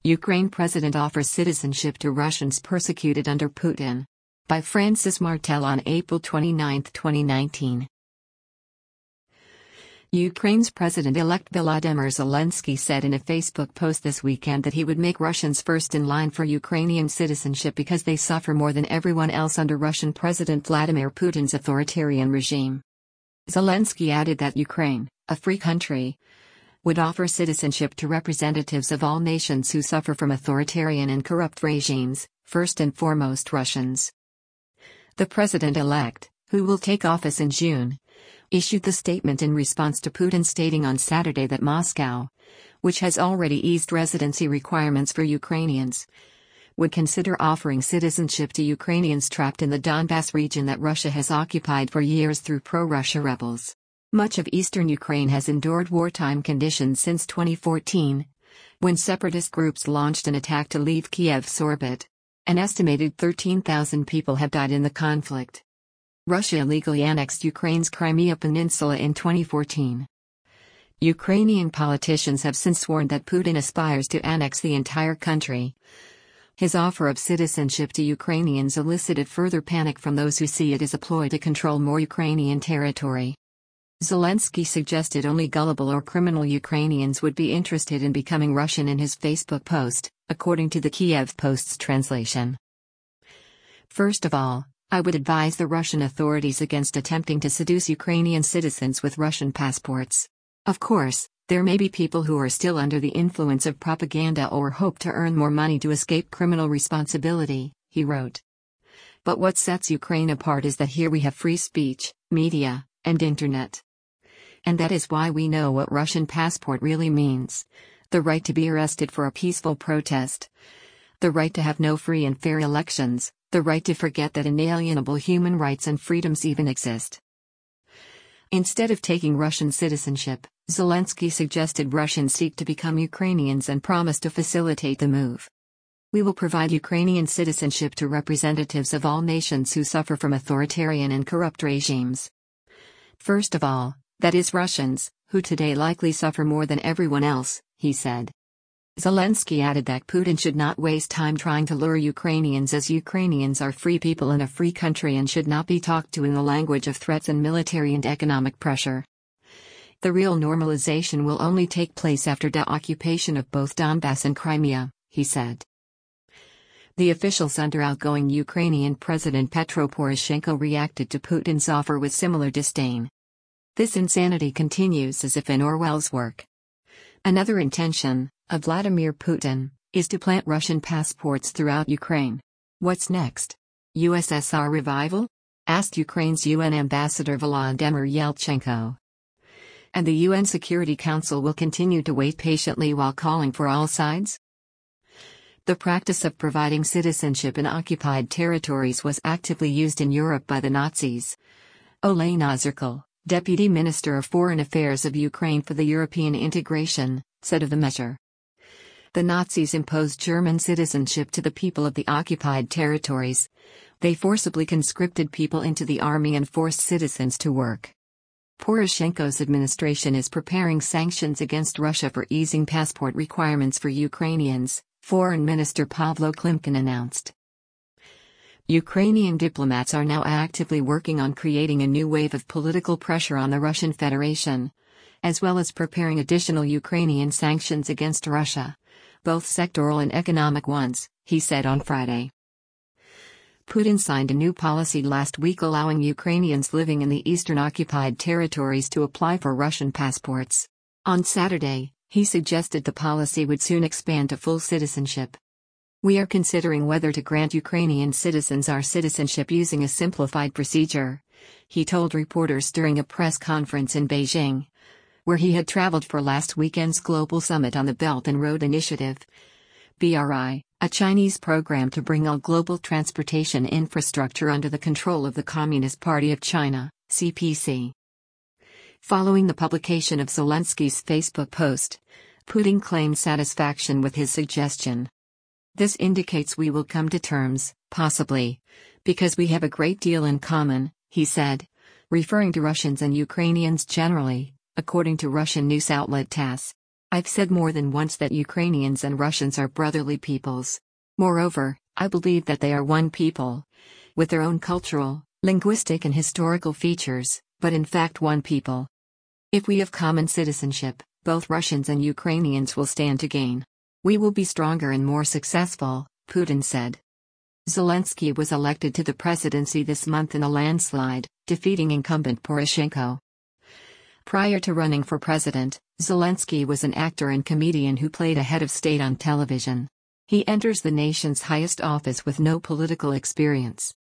Ukraine president offers citizenship to Russians persecuted under Putin. By Francis Martel on April 29, 2019. Ukraine's President-elect Volodymyr Zelensky said in a Facebook post this weekend that he would make Russians first in line for Ukrainian citizenship because they suffer more than everyone else under Russian President Vladimir Putin's authoritarian regime. Zelensky added that Ukraine, a free country, would offer citizenship to representatives of all nations who suffer from authoritarian and corrupt regimes, first and foremost Russians. The president-elect, who will take office in June, issued the statement in response to Putin stating on Saturday that Moscow, which has already eased residency requirements for Ukrainians, would consider offering citizenship to Ukrainians trapped in the Donbas region that Russia has occupied for years through pro-Russia rebels. Much of eastern Ukraine has endured wartime conditions since 2014, when separatist groups launched an attack to leave Kiev's orbit. An estimated 13,000 people have died in the conflict. Russia illegally annexed Ukraine's Crimea Peninsula in 2014. Ukrainian politicians have since sworn that Putin aspires to annex the entire country. His offer of citizenship to Ukrainians elicited further panic from those who see it as a ploy to control more Ukrainian territory. Zelensky suggested only gullible or criminal Ukrainians would be interested in becoming Russian in his Facebook post, according to the Kiev Post's translation. First of all, I would advise the Russian authorities against attempting to seduce Ukrainian citizens with Russian passports. Of course, there may be people who are still under the influence of propaganda or hope to earn more money to escape criminal responsibility, he wrote. But what sets Ukraine apart is that here we have free speech, media, and internet. And that is why we know what Russian passport really means: the right to be arrested for a peaceful protest, the right to have no free and fair elections, the right to forget that inalienable human rights and freedoms even exist. Instead of taking Russian citizenship, Zelensky suggested Russians seek to become Ukrainians and promised to facilitate the move. We will provide Ukrainian citizenship to representatives of all nations who suffer from authoritarian and corrupt regimes. First of all, that is Russians, who today likely suffer more than everyone else, he said. Zelensky added that Putin should not waste time trying to lure Ukrainians, as Ukrainians are free people in a free country and should not be talked to in the language of threats and military and economic pressure. The real normalization will only take place after the occupation of both Donbas and Crimea, he said. The officials under outgoing Ukrainian President Petro Poroshenko reacted to Putin's offer with similar disdain. This insanity continues as if in Orwell's work. Another intention of Vladimir Putin is to plant Russian passports throughout Ukraine. What's next? USSR revival? Asked Ukraine's UN ambassador Volodymyr Yelchenko. And the UN Security Council will continue to wait patiently while calling for all sides? The practice of providing citizenship in occupied territories was actively used in Europe by the Nazis. Olena Zerkal, Deputy Minister of Foreign Affairs of Ukraine for the European integration, said of the measure. The Nazis imposed German citizenship to the people of the occupied territories. They forcibly conscripted people into the army and forced citizens to work. Poroshenko's administration is preparing sanctions against Russia for easing passport requirements for Ukrainians, Foreign Minister Pavlo Klimkin announced. Ukrainian diplomats are now actively working on creating a new wave of political pressure on the Russian Federation, as well as preparing additional Ukrainian sanctions against Russia, both sectoral and economic ones, he said on Friday. Putin signed a new policy last week allowing Ukrainians living in the eastern occupied territories to apply for Russian passports. On Saturday, he suggested the policy would soon expand to full citizenship. We are considering whether to grant Ukrainian citizens our citizenship using a simplified procedure, he told reporters during a press conference in Beijing, where he had traveled for last weekend's Global Summit on the Belt and Road Initiative, BRI, a Chinese program to bring all global transportation infrastructure under the control of the Communist Party of China, CPC. Following the publication of Zelensky's Facebook post, Putin claimed satisfaction with his suggestion. This indicates we will come to terms, possibly, because we have a great deal in common, he said, referring to Russians and Ukrainians generally, according to Russian news outlet TASS. I've said more than once that Ukrainians and Russians are brotherly peoples. Moreover, I believe that they are one people, with their own cultural, linguistic and historical features, but in fact one people. If we have common citizenship, both Russians and Ukrainians will stand to gain. We will be stronger and more successful, Putin said. Zelensky was elected to the presidency this month in a landslide, defeating incumbent Poroshenko. Prior to running for president, Zelensky was an actor and comedian who played a head of state on television. He enters the nation's highest office with no political experience.